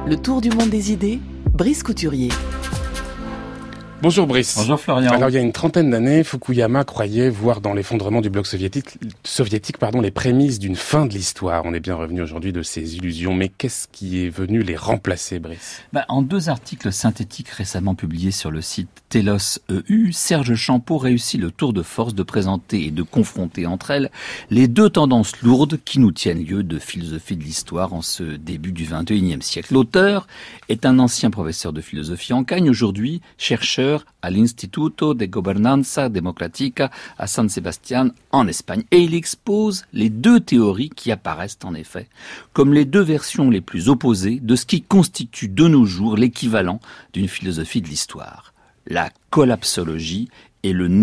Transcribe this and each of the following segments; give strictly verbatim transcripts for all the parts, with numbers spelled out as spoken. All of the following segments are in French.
Le tour du monde des idées, Brice Couturier. Bonjour Brice. Bonjour Florian. Alors il y a une trentaine d'années, Fukuyama croyait voir dans l'effondrement du bloc soviétique, soviétique pardon, les prémices d'une fin de l'histoire. On est bien revenu aujourd'hui de ces illusions, mais qu'est-ce qui est venu les remplacer, Brice ? Bah, en deux articles synthétiques récemment publiés sur le site Telos E U, Serge Champeau réussit le tour de force de présenter et de confronter entre elles les deux tendances lourdes qui nous tiennent lieu de philosophie de l'histoire en ce début du vingt et unième siècle. L'auteur est un ancien professeur de philosophie en Cagne, aujourd'hui chercheur à l'Instituto de Gobernanza Democrática à San Sebastián en Espagne. Et il expose les deux théories qui apparaissent en effet comme les deux versions les plus opposées de ce qui constitue de nos jours l'équivalent d'une philosophie de l'histoire. La collapsologie et le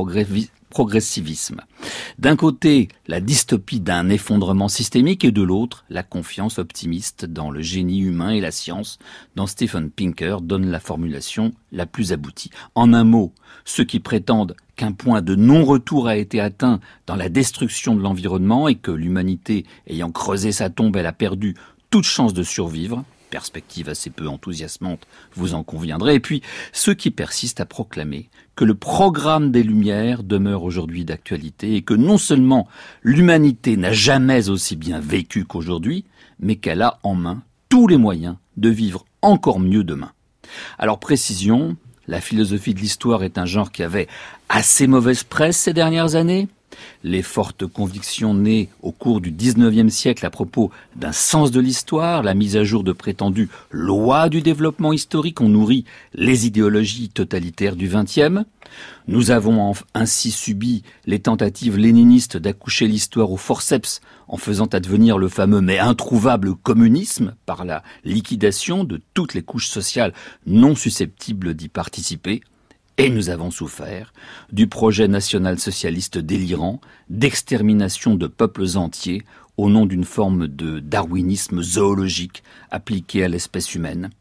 néo-progressivisme. D'un côté, la dystopie d'un effondrement systémique et de l'autre, la confiance optimiste dans le génie humain et la science dont Steven Pinker donne la formulation la plus aboutie. En un mot, ceux qui prétendent qu'un point de non-retour a été atteint dans la destruction de l'environnement et que l'humanité, ayant creusé sa tombe, elle a perdu toute chance de survivre, perspective assez peu enthousiasmante, vous en conviendrez, et puis ceux qui persistent à proclamer que le programme des Lumières demeure aujourd'hui d'actualité et que non seulement l'humanité n'a jamais aussi bien vécu qu'aujourd'hui, mais qu'elle a en main tous les moyens de vivre encore mieux demain. Alors précision, la philosophie de l'histoire est un genre qui avait assez mauvaise presse ces dernières années. Les fortes convictions nées au cours du dix-neuvième siècle à propos d'un sens de l'histoire, la mise à jour de prétendues lois du développement historique ont nourri les idéologies totalitaires du vingtième. Nous avons ainsi subi les tentatives léninistes d'accoucher l'histoire au forceps en faisant advenir le fameux mais introuvable communisme par la liquidation de toutes les couches sociales non susceptibles d'y participer. Et nous avons souffert du projet national-socialiste délirant d'extermination de peuples entiers au nom d'une forme de darwinisme zoologique appliqué à l'espèce humaine.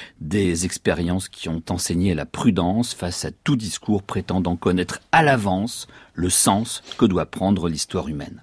Des expériences qui ont enseigné la prudence face à tout discours prétendant connaître à l'avance le sens que doit prendre l'histoire humaine.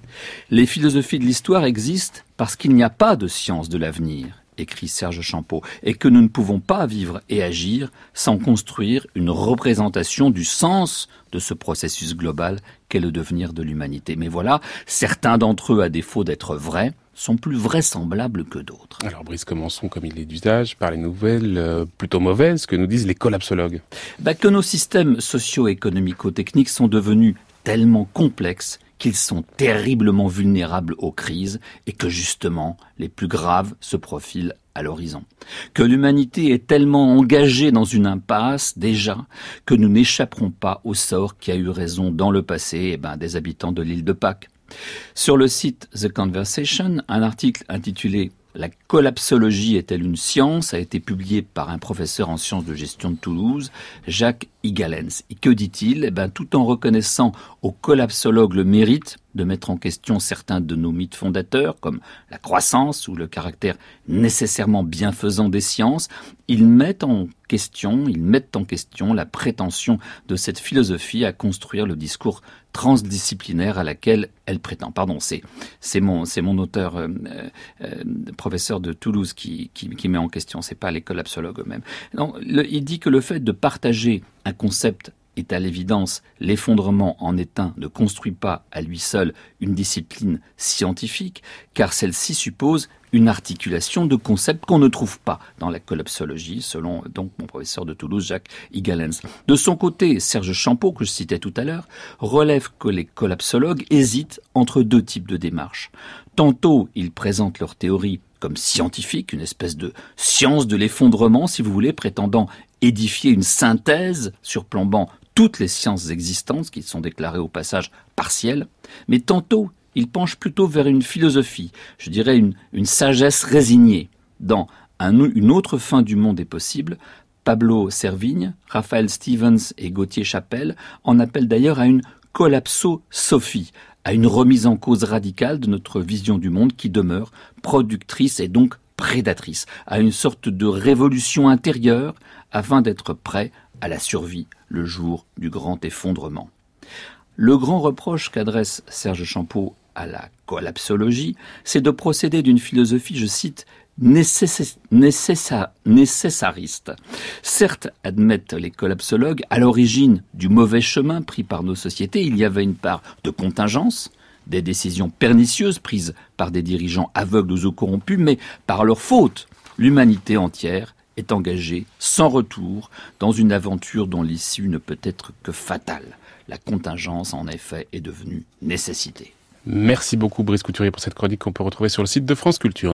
Les philosophies de l'histoire existent parce qu'il n'y a pas de science de l'avenir, écrit Serge Champeau, et que nous ne pouvons pas vivre et agir sans construire une représentation du sens de ce processus global qu'est le devenir de l'humanité. Mais voilà, certains d'entre eux, à défaut d'être vrais, sont plus vraisemblables que d'autres. Alors Brice, commençons comme il est d'usage par les nouvelles euh, plutôt mauvaises que nous disent les collapsologues. Bah, que nos systèmes socio-économico-techniques sont devenus tellement complexes qu'ils sont terriblement vulnérables aux crises et que justement les plus graves se profilent à l'horizon. Que l'humanité est tellement engagée dans une impasse déjà que nous n'échapperons pas au sort qui a eu raison dans le passé eh ben, des habitants de l'île de Pâques. Sur le site The Conversation, un article intitulé « La collapsologie est-elle une science ?» a été publié par un professeur en sciences de gestion de Toulouse, Jacques Igalens. Et que dit-il ? Eh ben, tout en reconnaissant aux collapsologues le mérite de mettre en question certains de nos mythes fondateurs, comme la croissance ou le caractère nécessairement bienfaisant des sciences, ils mettent en question, ils mettent en question la prétention de cette philosophie à construire le discours transdisciplinaire à laquelle elle prétend. Pardon, c'est, c'est mon, c'est mon auteur, euh, euh, professeur de Toulouse qui, qui, qui met en question, c'est pas les collapsologues eux-mêmes. Non, le, il dit que le fait de partager un concept est à l'évidence, l'effondrement en éteint ne construit pas à lui seul une discipline scientifique, car celle-ci suppose une articulation de concepts qu'on ne trouve pas dans la collapsologie, selon donc mon professeur de Toulouse, Jacques Igalens. De son côté, Serge Champeau, que je citais tout à l'heure, relève que les collapsologues hésitent entre deux types de démarches. Tantôt, ils présentent leur théorie comme scientifique, une espèce de science de l'effondrement, si vous voulez, prétendant édifier une synthèse surplombant toutes les sciences existantes, qui sont déclarées au passage partielles, mais tantôt, il penche plutôt vers une philosophie, je dirais une, une sagesse résignée. Dans un, une autre fin du monde est possible, Pablo Servigne, Raphaël Stevens et Gauthier Chapelle en appellent d'ailleurs à une collapsosophie, à une remise en cause radicale de notre vision du monde qui demeure productrice et donc prédatrice, à une sorte de révolution intérieure afin d'être prêt à la survie le jour du grand effondrement. Le grand reproche qu'adresse Serge Champeau à la collapsologie, c'est de procéder d'une philosophie, je cite, nécess- nécessa- nécessaristes. Certes, admettent les collapsologues, à l'origine du mauvais chemin pris par nos sociétés, il y avait une part de contingence, des décisions pernicieuses prises par des dirigeants aveugles ou corrompus, mais par leur faute, l'humanité entière est engagée sans retour dans une aventure dont l'issue ne peut être que fatale. La contingence, en effet, est devenue nécessité. Merci beaucoup Brice Couturier pour cette chronique qu'on peut retrouver sur le site de France Culture.